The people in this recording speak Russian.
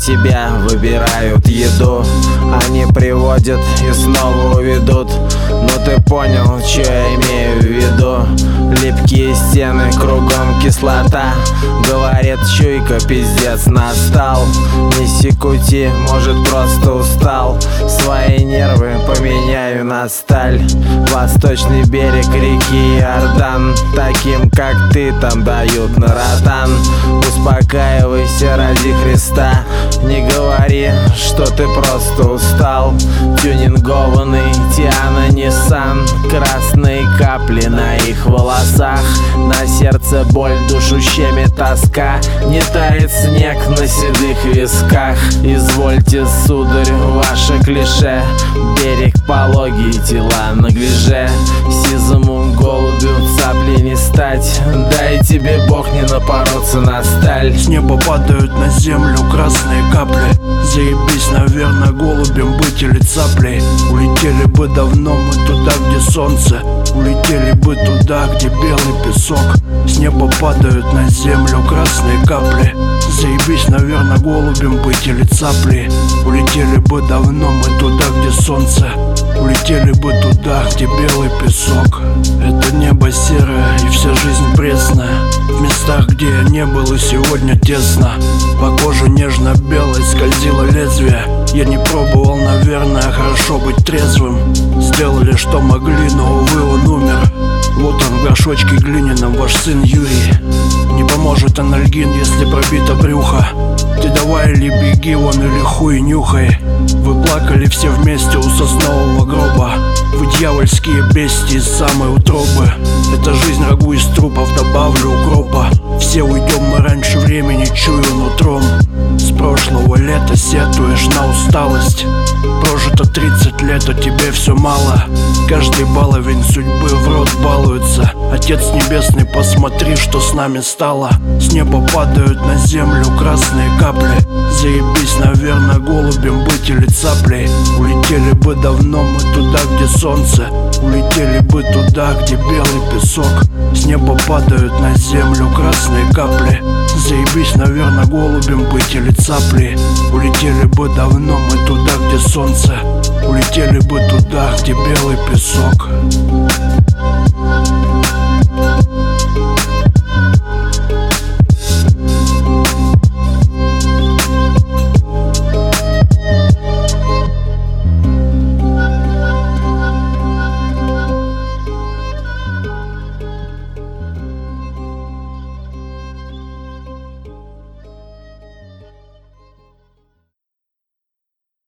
тебя выбирают еду. Они приводят и снова уведут. Но ты понял, что я имею в виду. Липкие стены, кругом кислота. Говорит чуйка, пиздец настал. Не секути, может просто устал. Свои нервы поменяю на сталь. Восточный берег реки Иордан. Таким как ты там дают на ротан. Успокаивайся ради Христа. Не говори, что ты просто устал. Тюнингованный Тиана Ниссан. Красные капли на их волосах. На сердце боль, душу щемит тоска. Не тает снег на седых висках. Извольте, сударь, ваше клише. Берег пологий, тела наглиже. Сизому голубю цапли не стать. Дай тебе Бог не напороться на сталь. С неба падают на землю красные капли. Заебись, наверное, голубем быть или цаплей. Улетели бы давно мы туда, где солнце. Улетели бы туда, где белый песок. С неба падают на землю красные капли. Заебись, наверное, голубем быть или цаплей. Улетели бы давно мы туда, где солнце. Улетели бы туда, где белый песок. Это небо серое и вся жизнь пресная. В местах, где я не был, и сегодня тесно. По коже нежно-белой скользило лезвие. Я не пробовал, наверное, хорошо быть трезвым. Сделали, что могли, но, увы, он умер. Вот он в горшочке глиняном, ваш сын Юрий. Не поможет анальгин, если пробито брюхо. Ты давай или беги вон, или хуй нюхай. Вы плакали все вместе у соснового гроба. Вы дьявольские бестии из самой утробы. Это жизнь рагу из трупов, добавлю укропа. Все уйдем мы раньше времени, чую нутром. С прошлого лета сетуешь на усталость. Прожито 30 лет, а тебе все мало. Каждый баловень судьбы в рот балуется. Отец небесный, посмотри, что с нами стало. С неба падают на землю красные капли. Заебись, наверное, голубем быть или цаплей. Улетели бы давно мы туда, где солнце. Улетели бы туда, где белый песок. С неба падают на землю красные капли. Заебись, наверное, голубем быть или цаплей. Улетели бы давно мы туда, где солнце. Улетели бы туда, где белый песок.